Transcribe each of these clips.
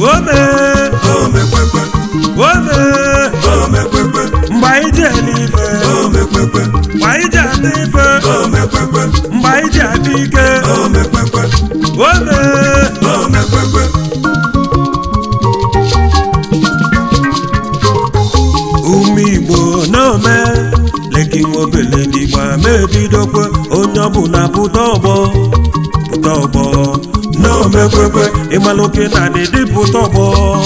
ome omekwekwe ome omekwekwe mgbe anyị ji ele ife omekwekwe mgbe anyị ji adị ife omekwekwe mgbe anyị ji adị ike omekwekwe ome omekwekwe ume Igbo n'ome leki nwobele n'Igbo mebidokwe onye ọbụla pụta ọgbọ n'omekwekwe ịmalụke na dịdị pụta ọgbọ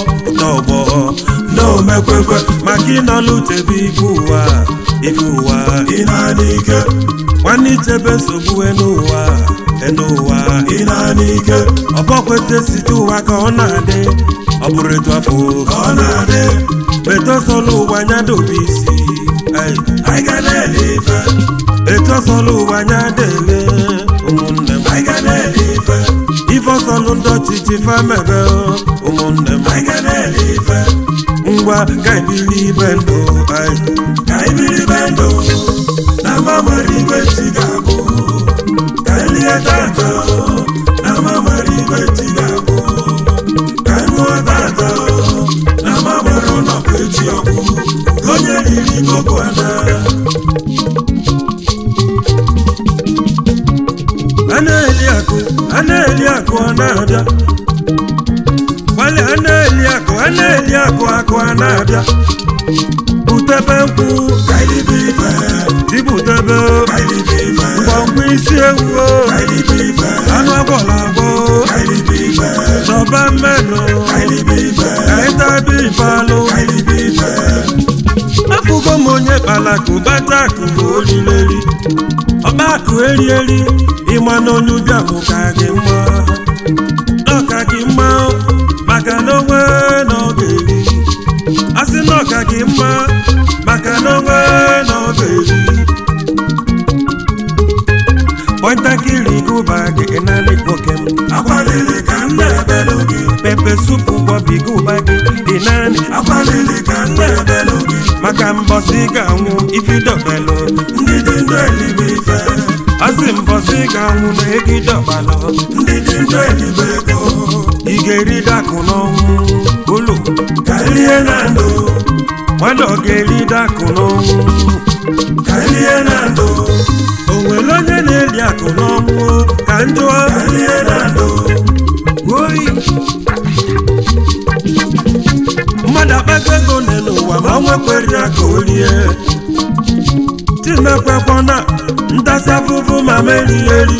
n'omekwekwe maka ịnọlụtebe ife ụwa ị na-adị ike nwanne ichebe nsogbu n'ụwa ị na-adị ike ọbọkwete site ụwa ka ọ na-adị ọ bụrụ etu afọ ka ọ na-adị etosọlụ ụwa anya dobe isi anyị ga na-ele ife etosọlụ ụwa anya dele ụmụnne m anyị ga na-ele ife ife ọsọlụ ndị ọchịchị famebe ụmụnne m anyị ga na-ele ife ngwa ka ebili ibe ndụ anyị ka anyị biri be ndụ na mgbanwere igwe chi ga-abụ ka anyị lie tata na mgbanwere igwe chi ga-abụ ka anyị ṅụọ tata na mgbanwere ọnọdụ echi ọgwụ ka onye riri koko ana a na-eli akụ ọ na-abịa gbalị a na-eli akụ akụ a na-abịa butebe nkwụ ka anyị libe ife dibutebe ka anyị libe ife ngwangwa isi ewu ka anyị libe ife anụ agwọla agwọ ka anyị libe ife chọba mmenụ ka anyị libe ife ka anyị tabi ife alụ ka anyị libe ife afụgo m onye kpalakụ bata akụ ma olileli ọba akụ erieri ịma na onye ụbịa bụ ka gị mma n'ọka gị mma maka na onwe na ọ ga-eri asị na ọka gị mma maka na onwe na ọ ga-eri pọntakịrị gụba gị naanị nwoke m akwalili ka m na-ebelu gị pepe supu bọbi gụba gị dị naanị akwalili ka m na-ebelu gị maka mbọsị ga-anwụ ifidọbelụ ndị dị ndụ elibe ife asị mbọsị ga-anwụ na egidọbalụ ndị dị ndụ elibe ego ị ga-eri dakụ n'ọnwụ ụlọ ka elie na ndụ nwanne ọ ga-eri dakụ n'ọnwụ ka elie na ndụ o nwere onye na-eli akụ n'ọnwụ ka njụọ ka elie na ndụ oyi mmadụ akpago ego n'ụwa ma ọ nwekwere ya ka o rie timekwekwana ndasị afụfụ ma merigheri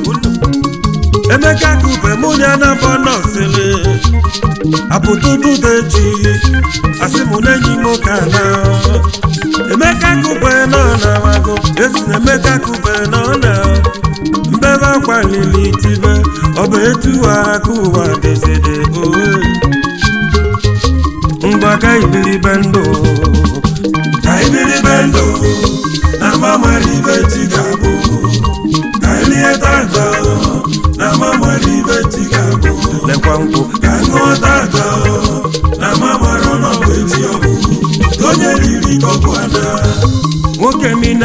Emeka Kube mụ ya na mbọ nọsịrị apụtụtụdeji asị mụ na-enyi m ka na Emeka Kube nọ na wago esi na Emeka Kube nọ na mbebe akwalili tibe ọ bụ etu aka ụwa dezede ohe ngwa ka ibiribe ndụ ka ibiri be ndụ na mgbanwere ibe chi ga-abụ ka elie tata na mgbanwere ibe chi ga-abụ lekwa nkwụ ka ṅụọ tata na mgbanwere ọnọdụ echi ọgwụ ka onye riri koko ana nwoke m ị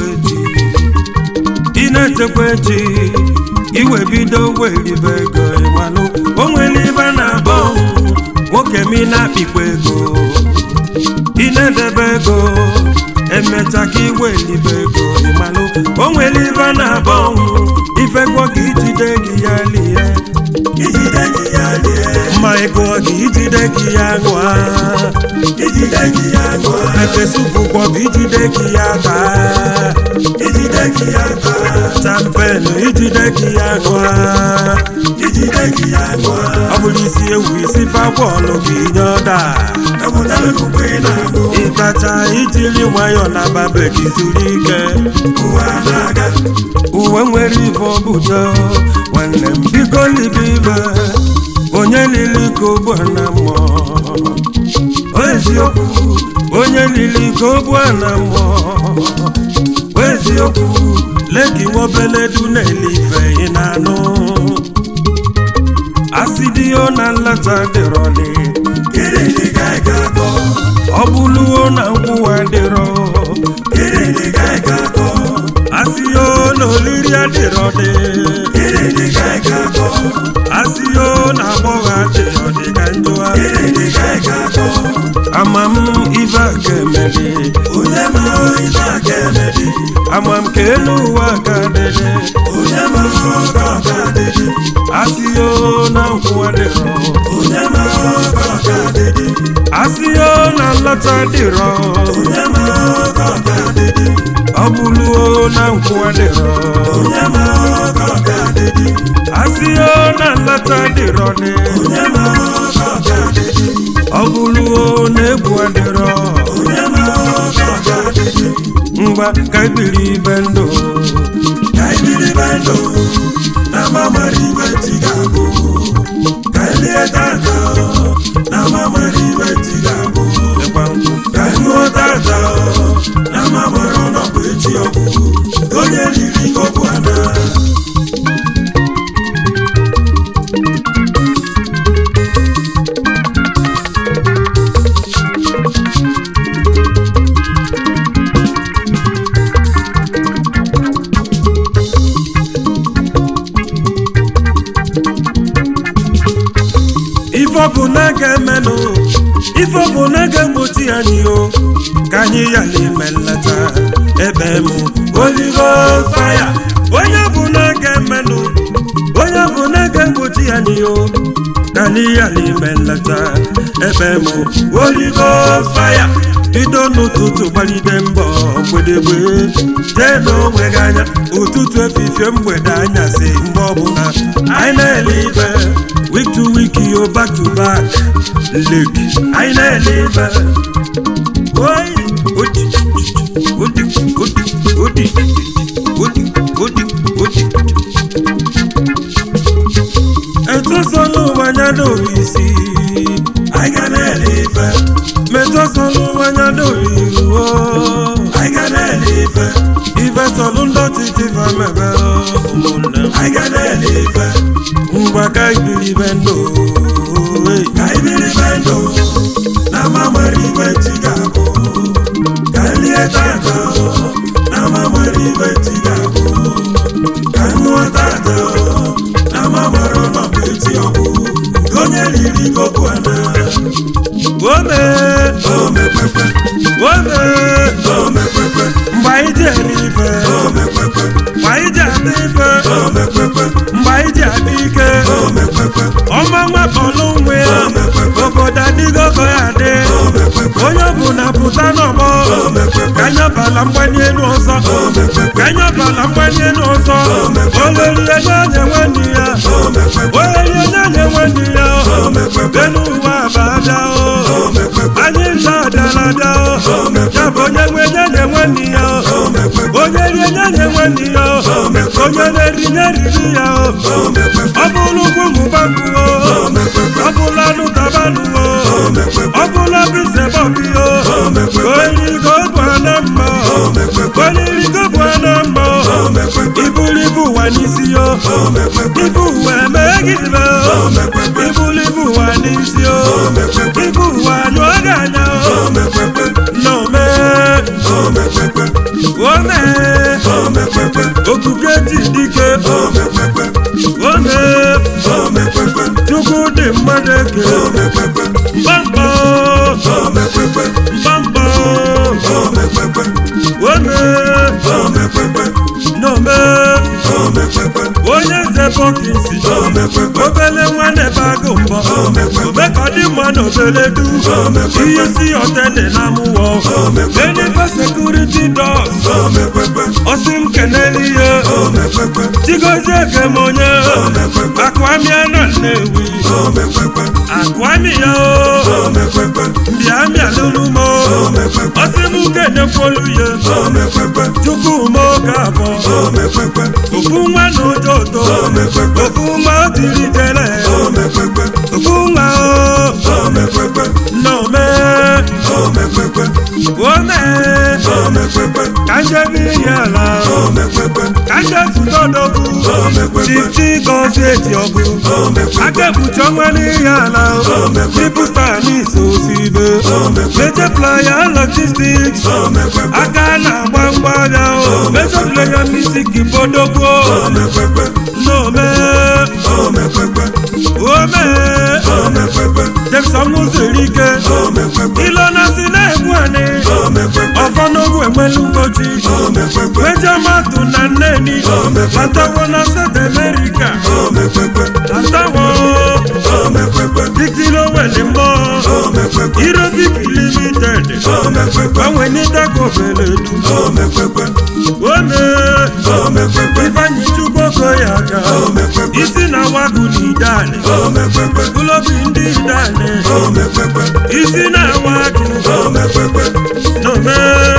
na-echekwa echi iwe bido weribe ego ịmalụ o nwere ibe na-abọ nwoke m ị na-akpịkwa ego ị na-edebe ego emecha ka iwelibe ego ịmalụ o nwere ibe na-abọ ifekwa ka ijide gị ya lie ijide gị ya lie mma ego gị ijide gị ya ṅụa ijide gị ya ṅụọ pepe supu kwọbụ ijide gị ya taa ijide gị ya taa champenu ijide gị ya ṅụa ijide gị ya ṅụọ ọ bụrụ isi ewu isi fabọọlụ gị nye ọda ewetara ekuku ị na-agụ ịtacha ijiri nwayọọ na babe gị zuru ike ụwa na-aga uwe nwere ife obudo nwanne m biko libe ibe onye lili ka ogbu na mmụọ eziokwu onye lili ka ogbu na mmụọ eziokwu leki nwobeledu na-ele ife ị na-anụ asidio na nlata dịrọli gịnị dị ka ị ga-akọ ọ bụluo na nkwụwa dịrọ gịnị dị ka ị ga-akọ asio na olili adịrọdị gịnị dị ka ị ga-akọ asio na agbọghọ adịrọdị ka njọ elu ụwa ka dịdị onye ma ọga ọga dịdị asịyo na nkwụ adịrọ onye ma ọga ọga dịdị asịyo na nlọta dịrọ onye ma ọga ọga dịdị ọ bụluo na nkwụ adịrọ onye ma ọga ọga dịdị asịyo na nlọta dịrọ dị onye ma ọga ọga dịdị ọ bụluo na egwu adịrọ onye ma ọga ọga dịdị ngwa ka ibiri ibe ndụ ka ibiri be ndụ na mamara ibe ti ga-abụ ka elie tata na mamara ibe ti ga-abụ ịgba nkwụ ka ṅụọ tata na mamara ọnọbụ echi ọgwụ onye riri okwu ana ife bụ na ga-emenụ ife bụ na ga-egbochi anyị o ka anyị yala ime nleta ebe mụ Holy Ghost fire onye bụ na ga-emenụ onye bụ na ga-egbochi anyị o ka anyị yala ime nleta ebe mụ Holy Ghost fire bido n'ụtụtụ gbalide mbọ mgbedegbe jee n'onwe gị anya ụtụtụ efifie mgbede anyasị mgbe ọbụla anyị na-ele ife week to week yo back to back look I live oi odi odi odi odi odi odi odi eto solo wanya do isi I can live meto solo wanya do iru I can live ife solo ndo titi fa mebe I can live ngwa ka ibiri bendo ka ibiri bendo na mamara ibe ti ga-abụ ka elie tata na mamara ibe ti ga-abụ ka ṅụọ tata na mamara ọnọbụ echi ọgwụ onye riri okwu ana ome omekpekpe omekpekpe mgbe anyị ji eri ife omekpekpe mgbe anyị ji adị ife omekpekpe mgbe anyị ji adị ike omekpekpe ọma nwakpọlụ nwe ya obodo adịgogo ya adị onye ọbụla pụta n'ọgbọ ka anyị ọbala mgbanye elu ọzọ ka anyị ọbala mgbanye elu ọzọ olerie na-anye nwanne ya olerie na-anye nwanne ya elu ụwa abada anyị ncha adalada ya bụ onye nwe nye nwanne ya onye rie nye nwanne ya onye na-eri na-eriri ya ọ bụrụ ugwu mụbakụ ọ bụla nụtabanụ ọ bụla bisebọbi oligo bụ ana mma oligo bụ ana mma ibulu ibu ụwa n'isi yo ibu ụwa emee gịnị ibulu ibu ụwa n'isi yo ibu ụwa nyụọ gị anya n'ome ome okuke ji dike ome chukwu dị mmadụ eke mkpamkpọ mkpamkpọ ome n'ome onye nze bọkisi obele nwanne bago mbọ omekọdị mma na obele du ihe si otene na mụwọ enife sekuriti dọs ọsị m keneli ihe chigozie kemonye akwamia na Nnewi akwamia o mbịamịa lulumo ọsị m kenekwolu ye chukwu mo ga-abọ ofu nwa na ụjọ ụtọ ofu nwa o tiri jele ofu nwa o n'ome ome ka njebe ihe ala ka nje zụtọdogwu chichi gọzie eji ọgụ aka ekpuchi ọnwa n'ihe ala tripusta n'isi osibe meje playa logistics aka na-agba mgbagha meje playa music bodogwo n'ome Jackson zuru ike ilo na si na-egbu anị ọfọ n'ogwu enwelu mgbochi Ijamatu na Neni Atawo na South America Atawo Dictilo Welimbo Irodic Limited Awe Nitako Beledu Ome Ifanyi Chukoko Yaka Isi na Wagu Nidane Ulobi Ndidane Isi na Wagu Nome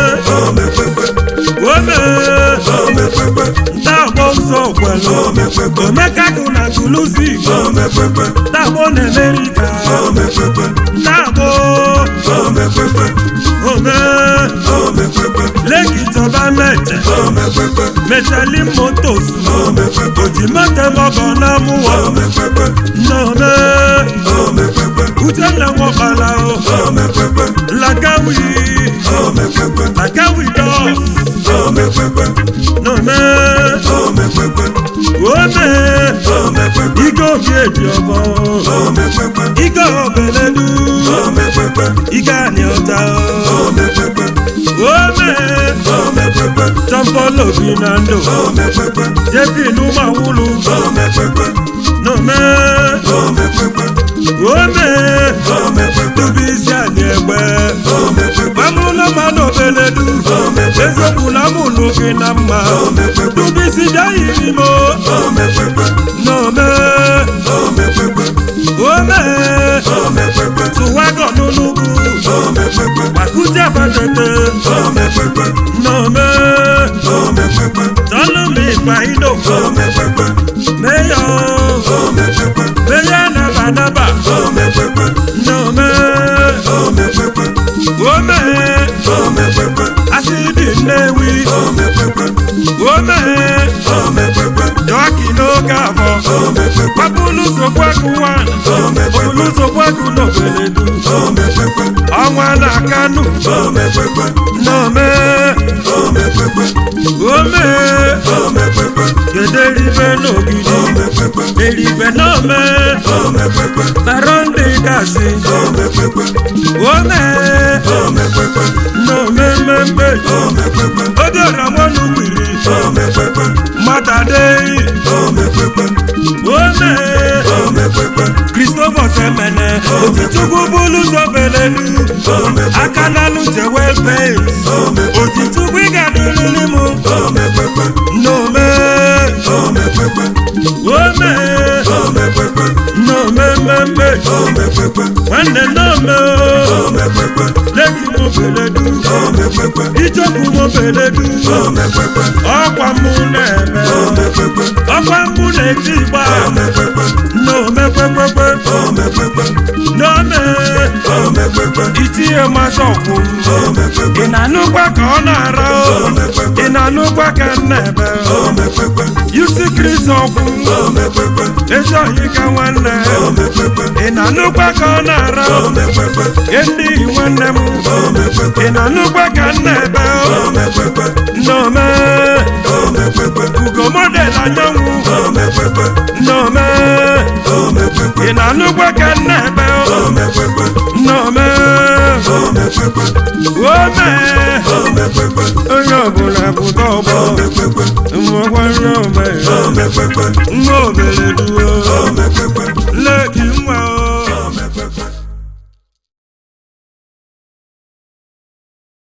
Tabo so kwelo Omeka kuna tulusi Tabo na America Tabo Leki toba mete Metali motos Ojimate mogo na muwa Nome Utele wabala Lagawi Lagawi dos Nome Ome Igo vieji obo Igo beledu Iga niota Ome Tampolo binando Jepi numa wulu Nome Ome Tubisi anyegbe Mamuna mano beledu Ezo kuna munu kinama Tubisi jayi mimo Nome Ome Tuwago nunubu Wakuja batete Nome Tolumi faido Meyo Meya naba Nome Ome Asidi newi Ome Yoaki no gavo Papulu so kwaku wan Papulu so kwaku no beledu Awana kanu Nome Ome Gederibe no gidi Deribe nome Baronde kasi Ome Nome membe Odora wonu wiri Matadei Ome Christopher Semene Otitugu bulu sobelelu Akanalu jewe pace Otitugu igadulilimu Nome Nome membe Wande nome Leki mo beledu Ijoku mo beledu Okwa muneme Okwa mune tiba Nome Nome Itie masoku Inanukwa konara Inanukwa kanebe Yusi krisoku Ezo yika wane Inanukwa konara Endi wanemu Inanukwa kanebe Nome Ugo model anyanwu Nome Inanukwa kanebe Nome Ome Onyo bula butobo Mwakwa nome Ngobele duo Leki